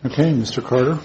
Okay, Mr. Carter.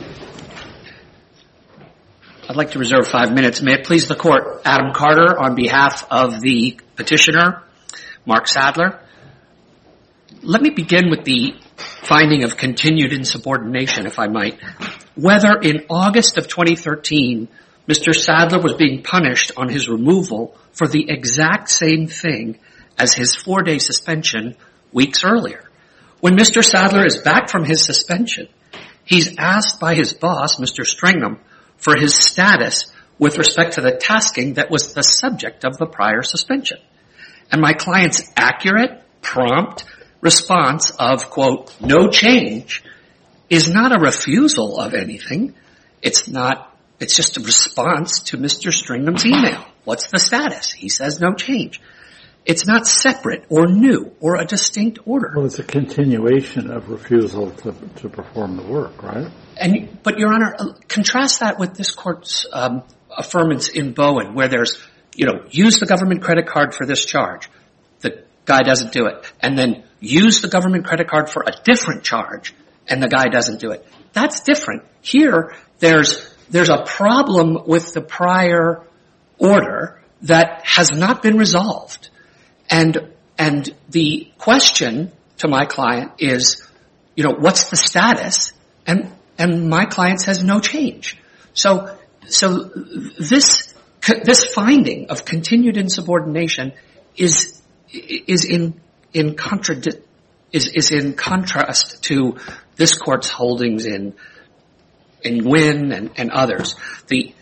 I'd like to reserve 5 minutes. May it please the Court, Adam Carter on behalf of the petitioner, Mark Sadler. Let me begin with the finding of continued insubordination, if I might. Whether in August of 2013, Mr. Sadler was being punished on his removal for the exact same thing as his 4-day suspension weeks earlier. When Mr. Sadler is back from his suspension, he's asked by his boss, Mr. Stringham, for his status with respect to the tasking that was the subject of the prior suspension. And my client's accurate, prompt response of, quote, no change is not a refusal of anything. It's just a response to Mr. Stringham's email. What's the status? He says no change. It's not separate or new or a distinct order. Well, it's a continuation of refusal to perform the work, right? But, Your Honor, contrast that with this Court's affirmance in Bowen, where there's, use the government credit card for this charge. The guy doesn't do it. And then use the government credit card for a different charge, and the guy doesn't do it. That's different. Here, there's a problem with the prior order that has not been resolved. And the question to my client is, what's the status? And my client says no change. So this finding of continued insubordination is in contrast to this Court's holdings in Nguyen and others. The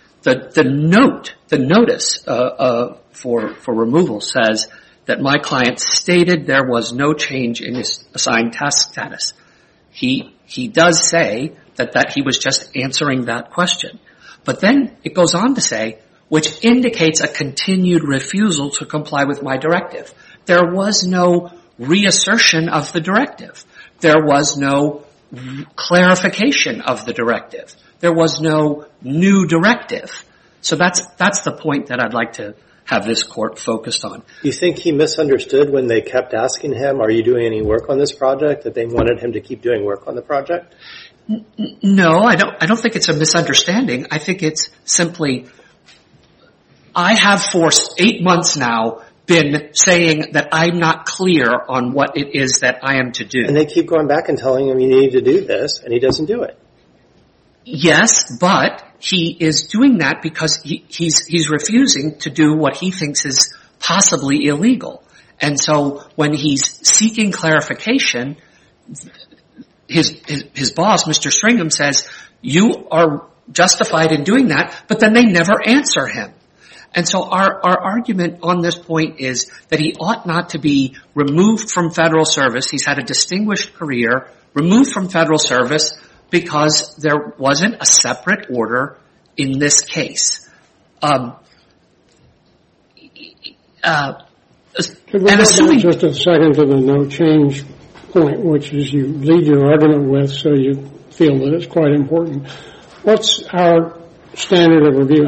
notice for removal says that my client stated there was no change in his assigned task status. He does say that he was just answering that question. But then it goes on to say, which indicates a continued refusal to comply with my directive. There was no reassertion of the directive. There was no clarification of the directive. There was no new directive. So that's the point that I'd like to have this Court focused on. You think he misunderstood when they kept asking him, are you doing any work on this project, that they wanted him to keep doing work on the project? No, I don't think it's a misunderstanding. I think it's simply, I have for 8 months now been saying that I'm not clear on what it is that I am to do. And they keep going back and telling him you need to do this, and he doesn't do it. Yes, but he is doing that because he's refusing to do what he thinks is possibly illegal. And so when he's seeking clarification, his boss, Mr. Stringham, says, you are justified in doing that, but then they never answer him. And so our argument on this point is that he ought not to be removed from federal service. He's had a distinguished career, removed from federal service because there wasn't a separate order in this case. Could we go back just a second to the no change point, which is you lead your argument with, so you feel that it's quite important. What's our standard of review?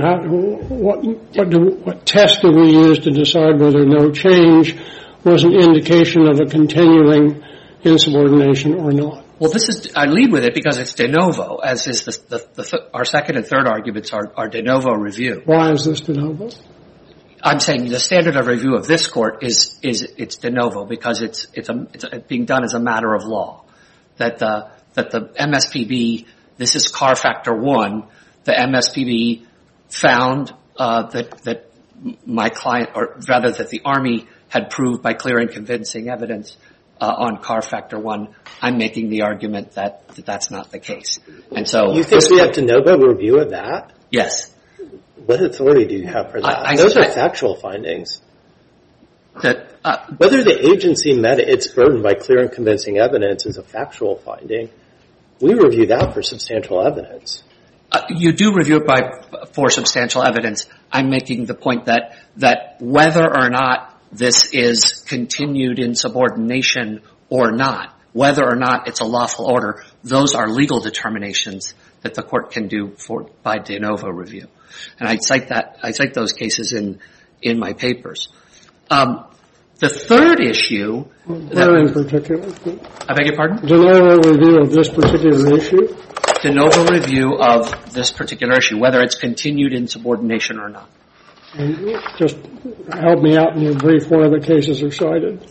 What test do we use to decide whether no change was an indication of a continuing insubordination or not? Well, I lead with it because it's de novo, as is our second and third arguments are de novo review. Why is this de novo? I'm saying the standard of review of this Court is it's de novo because it's being done as a matter of law. That the MSPB, this is CAR Factor 1, the MSPB found that my client, or rather that the Army had proved by clear and convincing evidence on CAR Factor 1. I'm making the argument that that's not the case. And so you think we have de novo review of that? Yes. What authority do you have for that? Those are factual findings. Whether the agency met its burden by clear and convincing evidence is a factual finding. We review that for substantial evidence. You do review it for substantial evidence. I'm making the point that whether or not this is continued insubordination or not, whether or not it's a lawful order, those are legal determinations that the Court can do by de novo review. And I cite those cases in my papers. The third issue. Where in particular? I beg your pardon? De novo review of this particular issue? de novo review of this particular issue, whether it's continued insubordination or not. And just help me out in your brief where the cases are cited.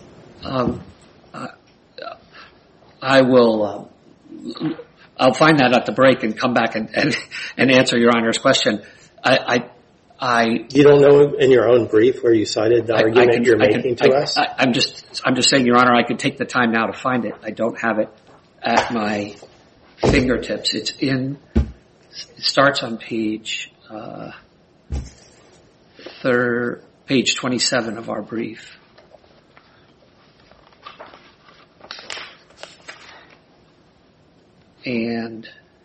I will. I'll find that at the break and come back and answer Your Honor's question. You don't know in your own brief where you cited the argument you're making to us? I'm just saying, Your Honor, I could take the time now to find it. I don't have it at my fingertips. It starts on page 27 of our brief. And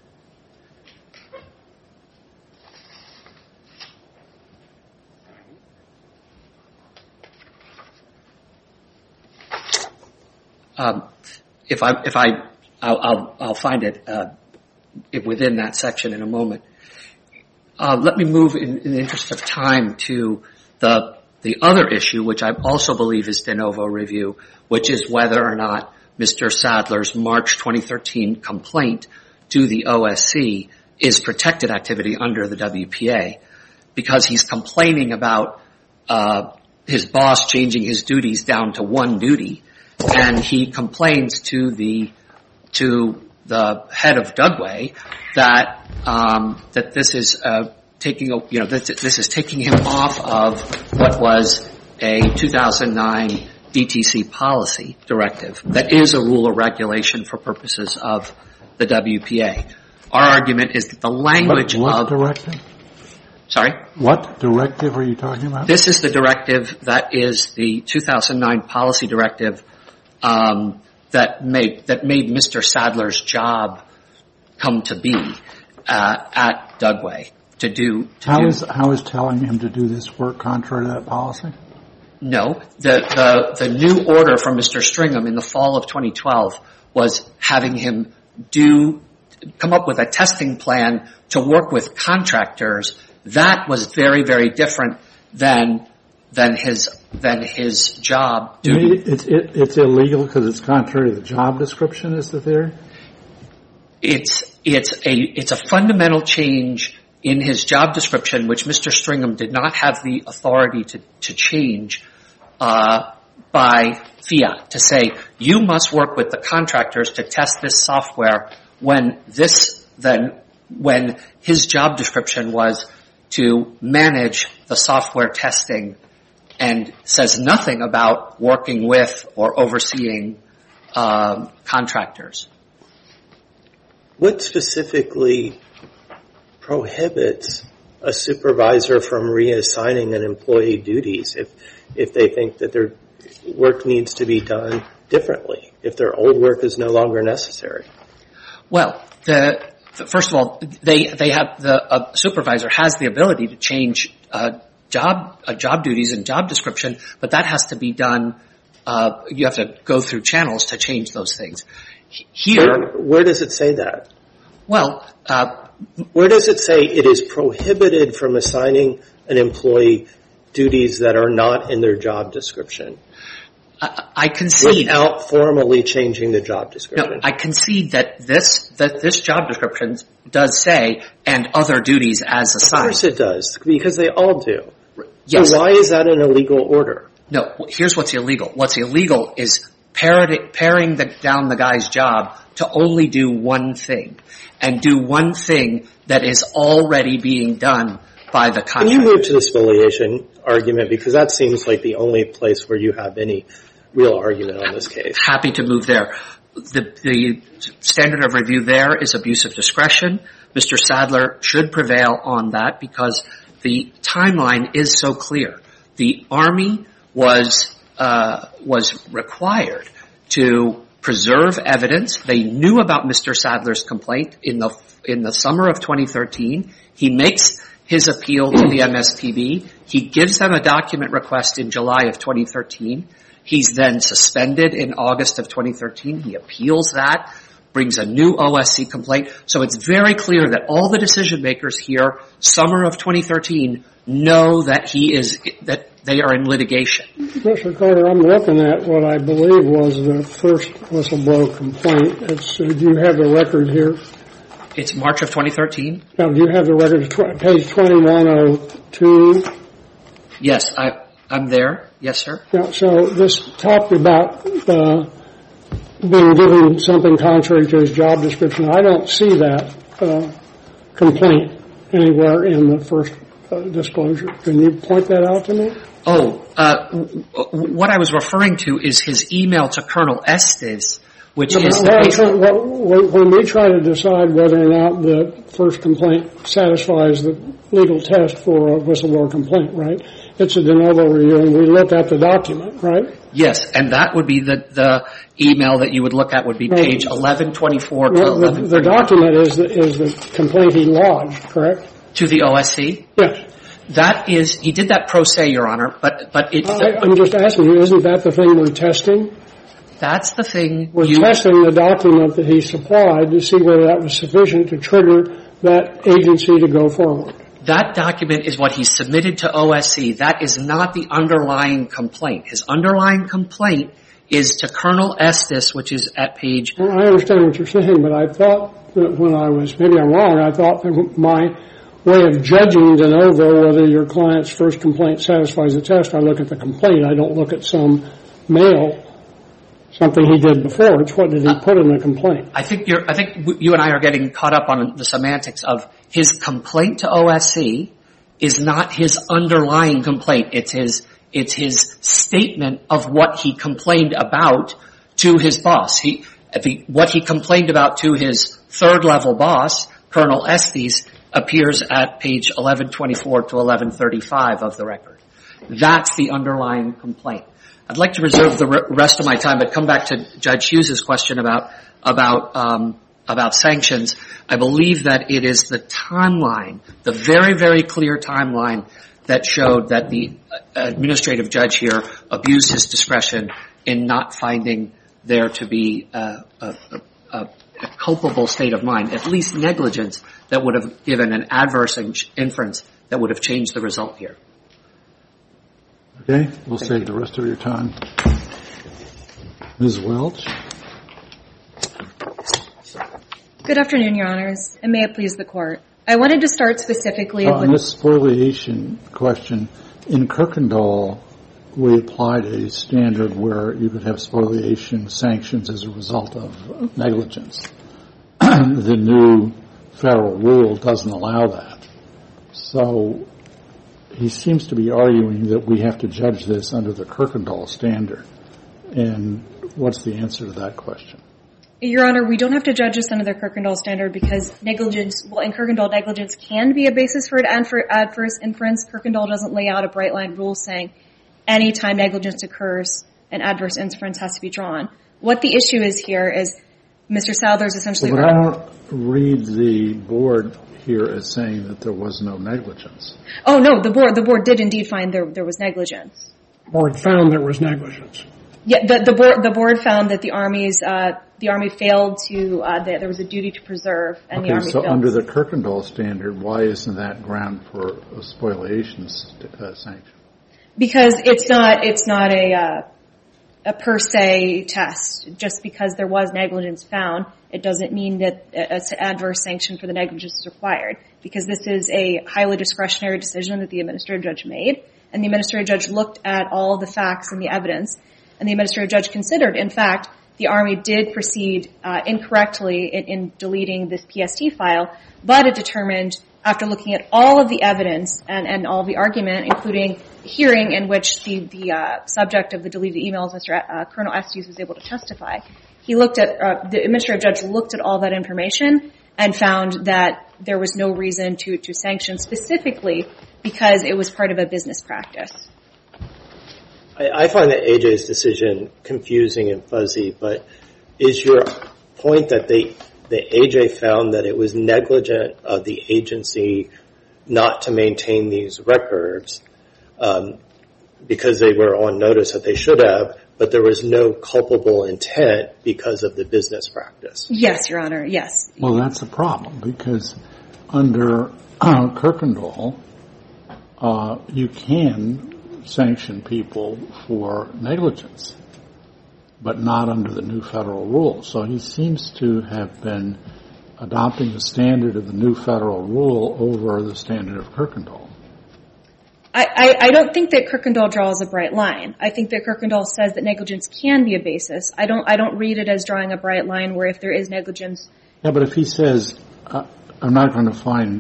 I'll find it within that section in a moment. Let me move in the interest of time to the other issue, which I also believe is de novo review, which is whether or not Mr. Sadler's March 2013 complaint to the OSC is protected activity under the WPA, because he's complaining about his boss changing his duties down to one duty, and he complains to the head of Dugway that this is this is taking him off of what was a 2009 DTC policy directive that is a rule or regulation for purposes of the WPA. Our argument is that the language what directive? Sorry? What directive are you talking about? This is the directive that is the 2009 policy directive that made Mr. Sadler's job come to be at Dugway How is telling him to do this work contrary to that policy? No. The new order from Mr. Stringham in the fall of 2012 was having him come up with a testing plan to work with contractors. That was very, very different than his job duty. It's illegal because it's contrary to the job description, is the theory? It's a fundamental change in his job description, which Mr. Stringham did not have the authority to change by fiat, to say, you must work with the contractors to test this software when his job description was to manage the software testing and says nothing about working with or overseeing contractors. What specifically prohibits a supervisor from reassigning an employee duties if they think that their work needs to be done differently, if their old work is no longer necessary? Well, first of all, a supervisor has the ability to change job duties and job description, but that has to be done. You have to go through channels to change those things. Here, where does it say that? Well, where does it say it is prohibited from assigning an employee duties that are not in their job description? I concede without formally changing the job description. No, I concede that this job description does say and other duties as assigned. Of course it does, because they all do. Yes. So why is that an illegal order? No, here's what's illegal. What's illegal is paring down the guy's job to only do one thing, and do one thing that is already being done by the contractor. Can you move to the spoliation argument, because that seems like the only place where you have any real argument on this case. Happy to move there. The standard of review there is abuse of discretion. Mr. Sadler should prevail on that because the timeline is so clear. The Army was required to preserve evidence. They knew about Mr. Sadler's complaint in the summer of 2013. He makes his appeal to the MSPB. He gives them a document request in July of 2013. He's then suspended in August of 2013. He appeals that, brings a new OSC complaint. So it's very clear that all the decision makers here, summer of 2013, know that that they are in litigation. Mr. Carter, I'm looking at what I believe was the first whistleblower complaint. Do you have the record here? It's March of 2013. Now, do you have the record, page 2102? Yes, I'm there. Yes, sir. Yeah, so this talked about being given something contrary to his job description. I don't see that complaint anywhere in the first disclosure. Can you point that out to me? What I was referring to is his email to Colonel Estes, which is when we try to decide whether or not the first complaint satisfies the legal test for a whistleblower complaint, right? It's a de novo review, and we look at the document, right? Yes, and that would be the email that you would look at would be page 1124 to 1130. The document is the complaint he lodged, correct? To the OSC? Yes. That is, he did that pro se, Your Honor, but it's... I'm just asking you, isn't that the thing we're testing? That's the thing we're testing the document that he supplied to see whether that was sufficient to trigger that agency to go forward. That document is what he submitted to OSC. That is not the underlying complaint. His underlying complaint is to Colonel Estes, which is at page... Well, I understand what you're saying, but I thought that when I was, maybe I'm wrong, I thought that my way of judging de novo whether your client's first complaint satisfies the test, I look at the complaint. I don't look at some mail, something he did before. It's what did he put in the complaint. I think you and I are getting caught up on the semantics of his complaint to OSC is not his underlying complaint. It's his statement of what he complained about to his boss. What he complained about to his third level boss, Colonel Estes, appears at page 1124 to 1135 of the record. That's the underlying complaint. I'd like to reserve the rest of my time, but come back to Judge Hughes' question about sanctions. I believe that it is the timeline, the very, very clear timeline that showed that the administrative judge here abused his discretion in not finding there to be a culpable state of mind, at least negligence, that would have given an adverse inference that would have changed the result here. Okay, we'll save the rest of your time. Ms. Welch. Good afternoon, Your Honors, and may it please the Court. I wanted to start specifically on this spoliation question. In Kirkendall, we applied a standard where you could have spoliation sanctions as a result of negligence. The new federal rule doesn't allow that. So he seems to be arguing that we have to judge this under the Kirkendall standard. And what's the answer to that question? Your Honor, we don't have to judge this under the Kirkendall standard because negligence, well, in Kirkendall, negligence can be a basis for an adverse inference. Kirkendall doesn't lay out a bright line rule saying any time negligence occurs, an adverse inference has to be drawn. What the issue is here is Mr. Sadler's essentially... But I don't read the board here as saying that there was no negligence. Oh, no, the board did indeed find there was negligence. The board found there was negligence. Yeah, the board found that the Army failed to, that there was a duty to preserve, and the Army failed. So under the Kirkendall standard, why isn't that ground for a spoliation sanction? Because it's not a per se test. Just because there was negligence found, it doesn't mean that an adverse sanction for the negligence is required. Because this is a highly discretionary decision that the administrative judge made, and the administrative judge looked at all the facts and the evidence, and the administrative judge considered, in fact, the Army did proceed incorrectly in deleting this PST file, but it determined, after looking at all of the evidence and all the argument, including the hearing in which the subject of the deleted emails, Colonel Estes, was able to testify, the administrative judge looked at all that information and found that there was no reason to sanction specifically because it was part of a business practice. I find that AJ's decision confusing and fuzzy, but is your point that the AJ found that it was negligent of the agency not to maintain these records because they were on notice that they should have, but there was no culpable intent because of the business practice? Yes, Your Honor, yes. Well, that's a problem because under Kirkendall, you can sanction people for negligence, but not under the new federal rules. So he seems to have been adopting the standard of the new federal rule over the standard of Kirkendall. I don't think that Kirkendall draws a bright line. I think that Kirkendall says that negligence can be a basis. I don't read it as drawing a bright line where if there is negligence. Yeah, but if he says, I'm not going to find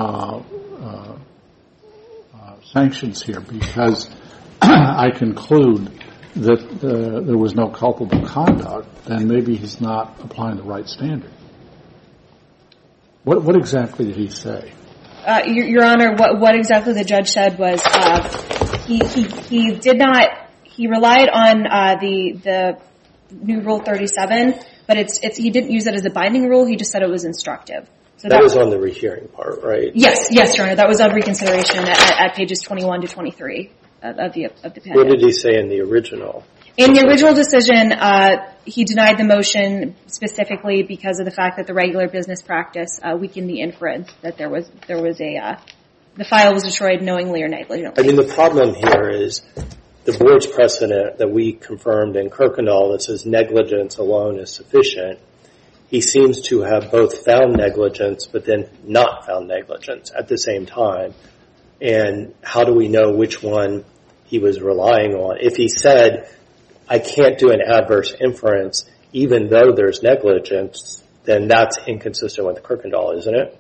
sanctions here because I conclude that there was no culpable conduct, then maybe he's not applying the right standard. What exactly did he say? Your Honor, what exactly the judge said was he did not. He relied on the new Rule 37, but he didn't use it as a binding rule. He just said it was instructive. So that was on the rehearing part, right? Yes, Your Honor. That was on reconsideration at pages 21 to 23 of the appendix. What did he say in the original? In the original decision, he denied the motion specifically because of the fact that the regular business practice weakened the inference that there was the file was destroyed knowingly or negligently. I mean, the problem here is the board's precedent that we confirmed in Kirkendall that says negligence alone is sufficient. He seems to have both found negligence but then not found negligence at the same time. And how do we know which one he was relying on? If he said, I can't do an adverse inference even though there's negligence, then that's inconsistent with Kirkendall, isn't it?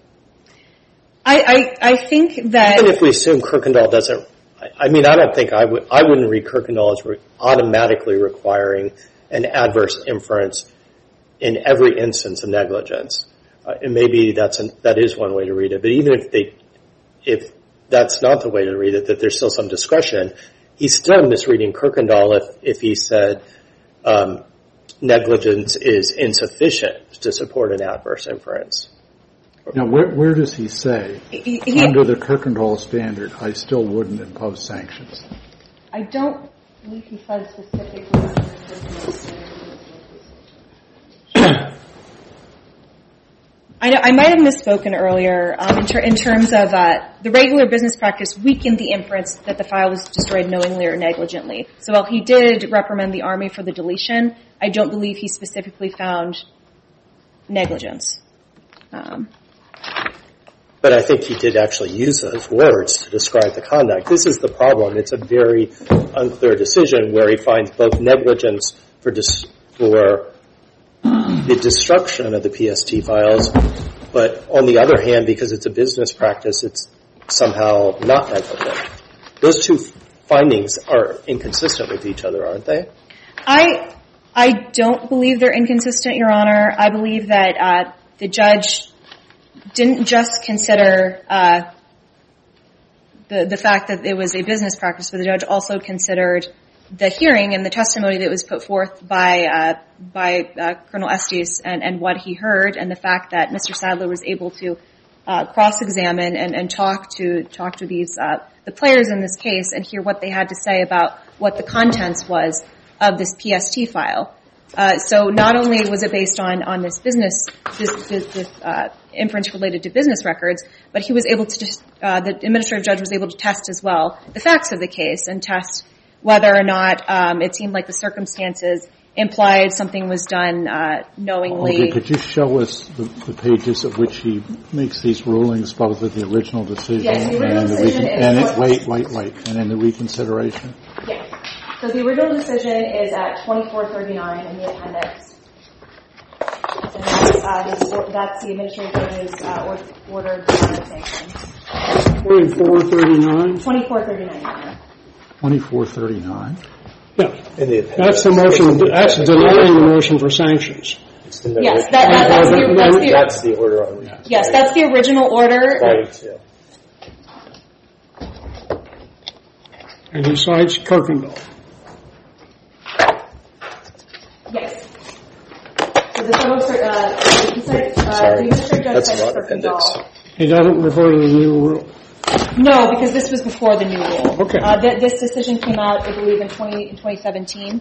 I think that even if we assume Kirkendall doesn't, I mean, I don't think I wouldn't read Kirkendall as automatically requiring an adverse inference in every instance of negligence. And maybe that is one way to read it. But even if that's not the way to read it, that there's still some discretion, he's still misreading Kirkendall if he said negligence is insufficient to support an adverse inference. Now, where does he say, under the Kirkendall standard, I still wouldn't impose sanctions? I don't believe he says specifically under the Kirkendall standard. I might have misspoken earlier in terms of the regular business practice weakened the inference that the file was destroyed knowingly or negligently. So while he did reprimand the Army for the deletion, I don't believe he specifically found negligence. But I think he did actually use those words to describe the conduct. This is the problem. It's a very unclear decision where he finds both negligence for the destruction of the PST files, but on the other hand, because it's a business practice, it's somehow not negligent. Those two findings are inconsistent with each other, aren't they? I don't believe they're inconsistent, Your Honor. I believe that the judge didn't just consider the fact that it was a business practice, but the judge also considered the hearing and the testimony that was put forth by Colonel Estes and what he heard, and the fact that Mr. Sadler was able to cross-examine and talk to these the players in this case and hear what they had to say about what the contents was of this PST file. So not only was it based on this business, this inference related to business records, but he was able to the administrative judge was able to test as well the facts of the case and test whether or not it seemed like the circumstances implied something was done knowingly. Okay, could you show us the pages at which he makes these rulings, both of the original decision yes, the original and decision and the reconsideration? Yes. So the original decision is at 2439 in the appendix. And that's the administrative judge's ordered sanctions. 2439? 2439. 2439? Yeah. That's the motion. That's denying the motion for sanctions. Yes, that's the order on it. Yes, that's the original order. Right. And he cites Kirkendall. Yes. So the administrative judge cites Kirkendall. He doesn't refer to the new rule. No, because this was before the new rule. Okay. This decision came out, I believe, in 2017.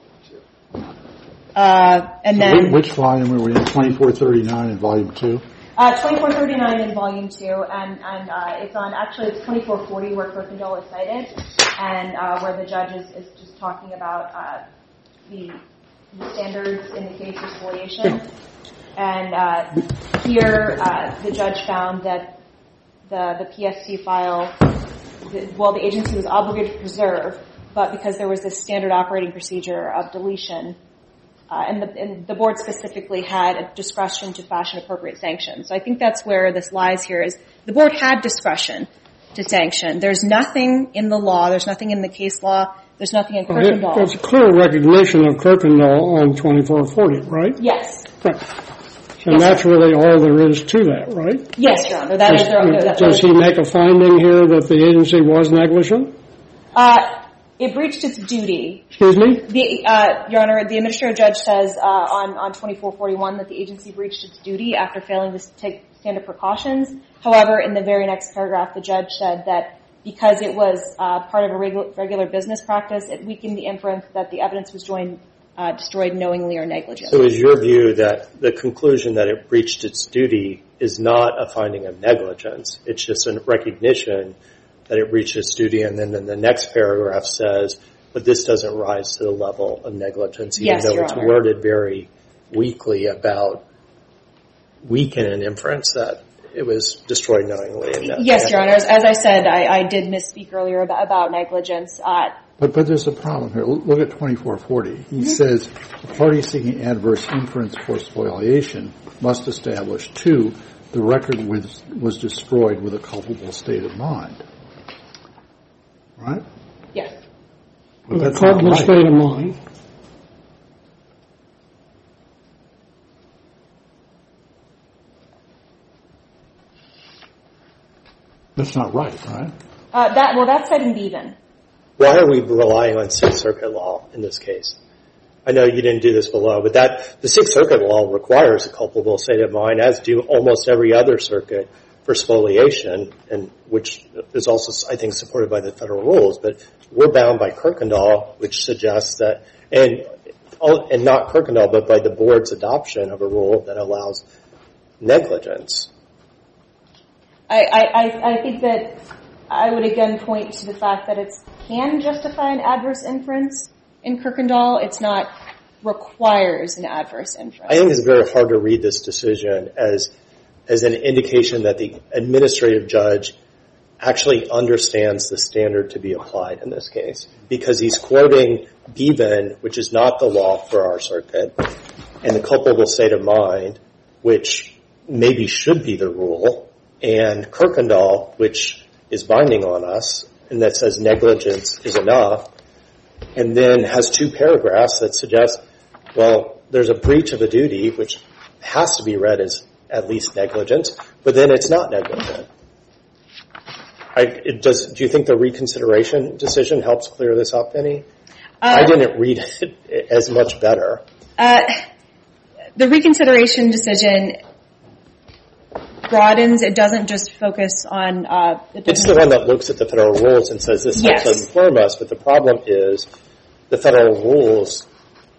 And then which volume were we in? 2439 in volume 2? 2439 in volume 2, and it's on, actually it's 2440 where Kirkendall is cited, and where the judge is just talking about the standards in the case of spoliation. And here, the judge found that the PSC file, the agency was obligated to preserve, but because there was this standard operating procedure of deletion, and the board specifically had a discretion to fashion appropriate sanctions. So I think that's where this lies here, is the board had discretion to sanction. There's nothing in the law, there's nothing in the case law, there's nothing in Kirkendall. There's a clear recognition of Kirkendall on 2440, right? Yes. Right. And that's really all there is to that, right? Yes, Your Honor. Does he make a finding here that the agency was negligent? It breached its duty. Excuse me? Your Honor, the administrative judge says on 2441 that the agency breached its duty after failing to take standard precautions. However, in the very next paragraph, the judge said that because it was part of a regular business practice, it weakened the inference that the evidence was destroyed knowingly or negligently. So is your view that the conclusion that it breached its duty is not a finding of negligence? It's just a recognition that it breached its duty, and then the next paragraph says, but this doesn't rise to the level of negligence, even though it's worded very weakly about weaken an inference that it was destroyed knowingly. Yes, Your Honor. As I said, I did misspeak earlier about negligence. But there's a problem here. Look at 2440. He says the party seeking adverse inference for spoliation must establish, 2, the record was destroyed with a culpable state of mind. Right? Yes. With a culpable state of mind. That's not right? That's citing Bevan. Why are we relying on Sixth Circuit law in this case? I know you didn't do this below, but the Sixth Circuit law requires a culpable state of mind, as do almost every other circuit for spoliation, and which is also, I think, supported by the federal rules. But we're bound by Kirkendall, which suggests that, and not Kirkendall, but by the board's adoption of a rule that allows negligence. I think that I would again point to the fact that it can justify an adverse inference in Kirkendall. It's not requires an adverse inference. I think it's very hard to read this decision as an indication that the administrative judge actually understands the standard to be applied in this case, because he's quoting Bevan, which is not the law for our circuit, and the culpable state of mind, which maybe should be the rule, and Kirkendall, which is binding on us, and that says negligence is enough, and then has 2 paragraphs that suggest, well, there's a breach of a duty, which has to be read as at least negligence, but then it's not negligent. Do you think the reconsideration decision helps clear this up any? I didn't read it as much better. The reconsideration decision broadens. It doesn't just focus on... It's the one that looks at the federal rules and says this helps inform us, but the problem is the federal rules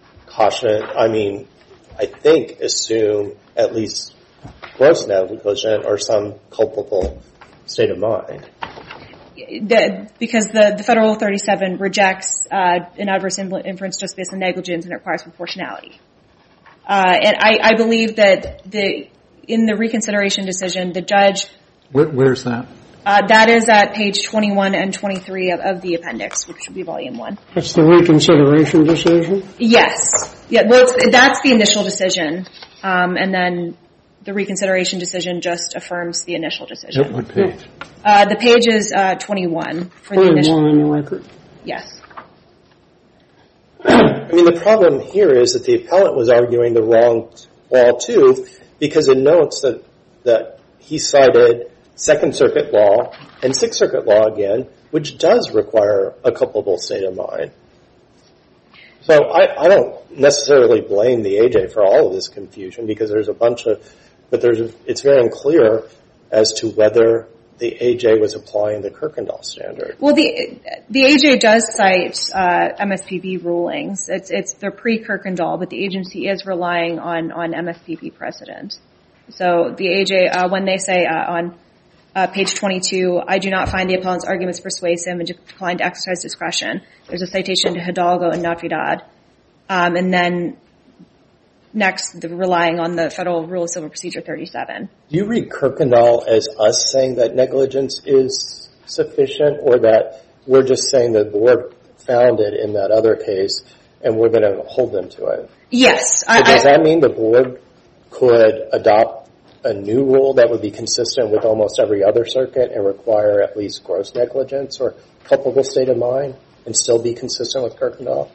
I think assume at least gross negligence or some culpable state of mind. Because the Federal Rule 37 rejects an adverse inference just based on negligence, and it requires proportionality. And I believe that in the reconsideration decision, the judge... Where's that? That is at page 21 and 23 of the appendix, which should be volume 1. That's the reconsideration decision? Yes. Yeah. Well, that's the initial decision, and then the reconsideration decision just affirms the initial decision. What page? The page is 21 for the initial. 21 in the record. Yes. The problem here is that the appellant was arguing the wrong law too, because it notes that he cited Second Circuit law and Sixth Circuit law again, which does require a culpable state of mind. So I don't necessarily blame the AJ for all of this confusion, because there's a bunch of, but it's very unclear as to whether the AJ was applying the Kirkendall standard. Well, the AJ does cite MSPB rulings. They're pre-Kirkendall, but the agency is relying on MSPB precedent. So the AJ, when they say on page 22, I do not find the appellant's arguments persuasive and decline to exercise discretion. There's a citation to Hidalgo and Natividad. And then next, relying on the Federal Rule of Civil Procedure 37. Do you read Kirkendall as us saying that negligence is sufficient, or that we're just saying the board found it in that other case and we're going to hold them to it? Yes. So does that mean the board could adopt a new rule that would be consistent with almost every other circuit and require at least gross negligence or culpable state of mind and still be consistent with Kirkendall?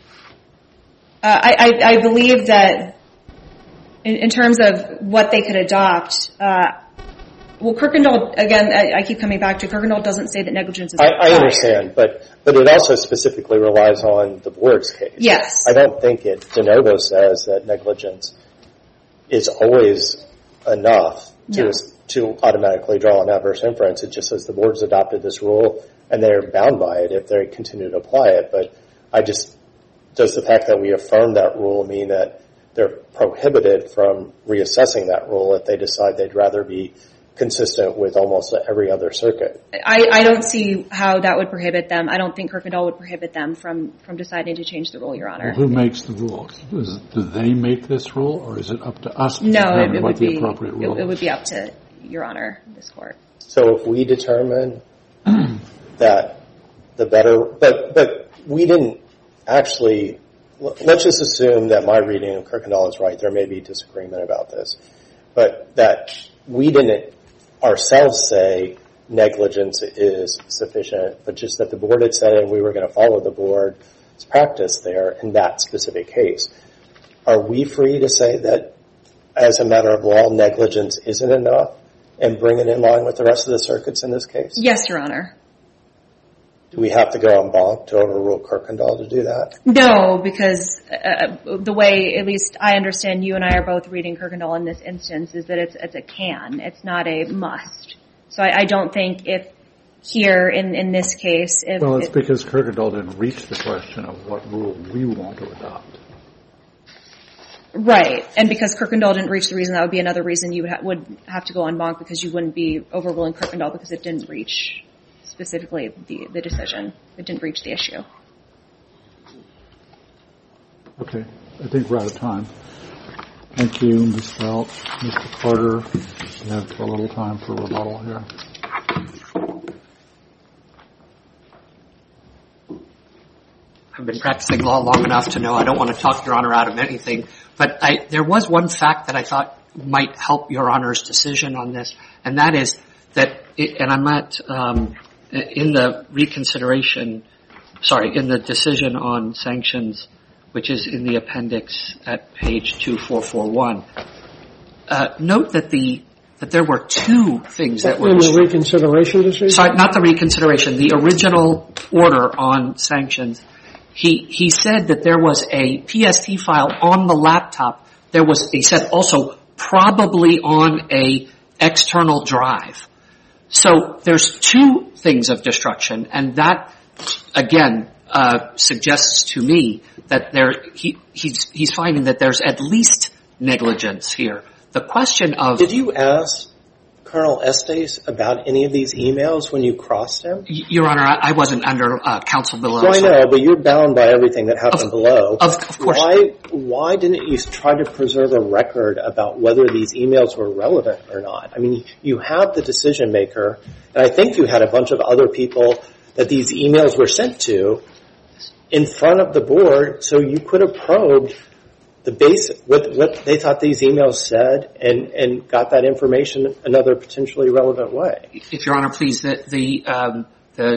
I believe that in terms of what they could adopt, Kirkendall, again, I keep coming back to Kirkendall doesn't say that negligence is required. I understand, but it also specifically relies on the board's case. Yes. I don't think it de novo says that negligence is always enough to automatically draw an adverse inference. It just says the board's adopted this rule and they're bound by it if they continue to apply it. But does the fact that we affirm that rule mean that they're prohibited from reassessing that rule if they decide they'd rather be consistent with almost every other circuit? I don't see how that would prohibit them. I don't think Kirkendall would prohibit them from deciding to change the rule, Your Honor. Well, who makes the rules? Do they make this rule, or is it up to us to No, determine what the appropriate rule is? It would be up to Your Honor, this court. So if we determine that the better, but we didn't actually, let's just assume that my reading of Kirkendall is right. There may be disagreement about this, but that we didn't ourselves say negligence is sufficient, but just that the board had said and we were going to follow the board's practice there in that specific case. Are we free to say that as a matter of law, negligence isn't enough and bring it in line with the rest of the circuits in this case? Yes, Your Honor. Do we have to go en banc to overrule Kirkendall to do that? No, because the way, at least I understand you and I are both reading Kirkendall in this instance, is that it's a can. It's not a must. So I don't think if here in this case... Well, it's because Kirkendall didn't reach the question of what rule we want to adopt. Right, and because Kirkendall didn't reach the reason, that would be another reason you would have to go en banc, because you wouldn't be overruling Kirkendall because it didn't reach specifically the decision. It didn't reach the issue. Okay. I think we're out of time. Thank you, Ms. Felt. Mr. Carter, we have a little time for rebuttal here. I've been practicing law long enough to know I don't want to talk Your Honor out of anything, but there was one fact that I thought might help Your Honor's decision on this, and that is that, and I'm at, in the in the decision on sanctions, which is in the appendix at page 2441, note that there were two things that were... In the reconsideration decision? Sorry, not the reconsideration. The original order on sanctions, he said that there was a PST file on the laptop. There was, he said, also probably on a external drive. So there's two things of destruction, and that, again, suggests to me that he's finding that there's at least negligence here. The question of... Did you ask Colonel Estes about any of these emails when you crossed him? Your Honor, I wasn't under counsel below. Well, I know, but you're bound by everything that happened below. Of course. Why didn't you try to preserve a record about whether these emails were relevant or not? I mean, you have the decision maker, and I think you had a bunch of other people that these emails were sent to in front of the board, so you could have probed the what they thought these emails said and got that information another potentially relevant way. If Your Honor, please, the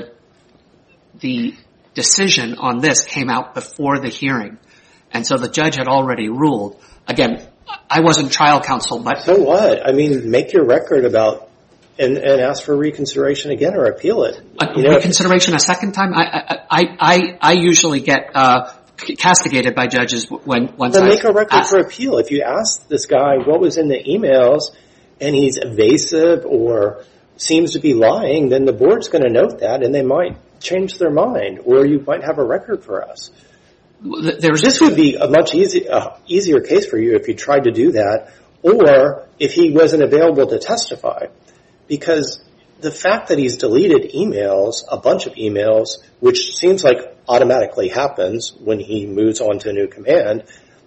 decision on this came out before the hearing, and so the judge had already ruled. Again, I wasn't trial counsel, but... So what? I mean, make your record about and ask for reconsideration again or appeal it. Reconsideration a second time? I usually get castigated by judges once Then make a record for appeal. If you ask this guy what was in the emails and he's evasive or seems to be lying, then the board's going to note that and they might change their mind, or you might have a record for us. This would be a much easier case for you if you tried to do that, or if he wasn't available to testify. Because the fact that he's deleted emails, a bunch of emails, which seems like automatically happens when he moves on to a new command,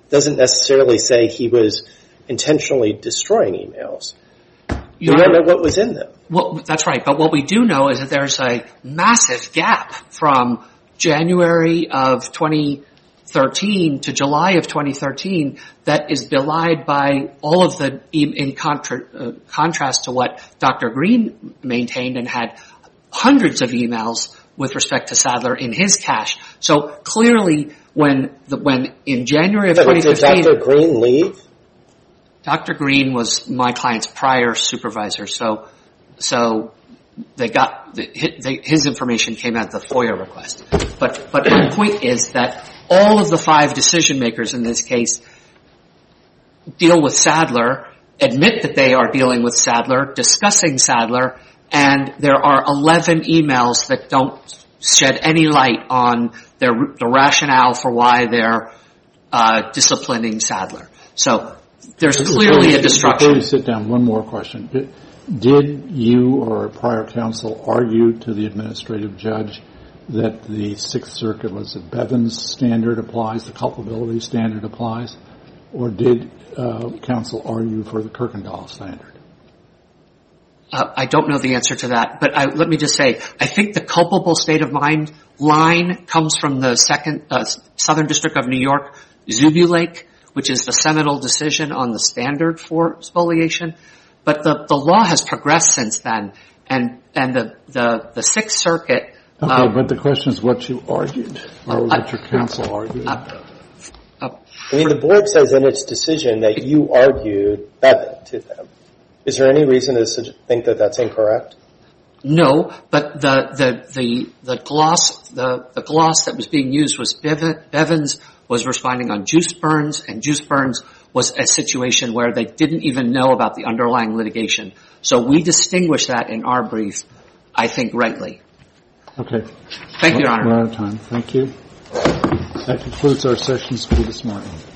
doesn't necessarily say he was intentionally destroying emails. You don't know what was in them. Well, that's right. But what we do know is that there's a massive gap from January of 2013 to July of 2013 that is belied by all of the, in contrast to what Dr. Green maintained and had hundreds of emails with respect to Sadler in his cache. So clearly when in January of 2015... Did Dr. Green leave? Dr. Green was my client's prior supervisor, so they got his information came at the FOIA request. But my point is that all of the 5 decision makers in this case deal with Sadler, admit that they are dealing with Sadler, discussing Sadler, and there are 11 emails that don't shed any light on the rationale for why they're disciplining Sadler. So there's clearly a destruction. Before you sit down, one more question. Did you or prior counsel argue to the administrative judge that the Sixth Circuit was the Bevins standard applies, the culpability standard applies, or did counsel argue for the Kirkendall standard? I don't know the answer to that, but let me just say, I think the culpable state of mind line comes from the Southern District of New York, Zubulake, which is the seminal decision on the standard for spoliation. But the law has progressed since then, and the Sixth Circuit. Okay, but the question is what you argued, or what your counsel argued. I mean, the board says in its decision that you argued Bevin to them. Is there any reason to think that that's incorrect? No, but the gloss that was being used was Bevins was responding on Juice Burns, and Juice Burns was a situation where they didn't even know about the underlying litigation. So we distinguish that in our brief, I think, rightly. Okay. Thank you, Your Honor. We're out of time. Thank you. That concludes our sessions for this morning.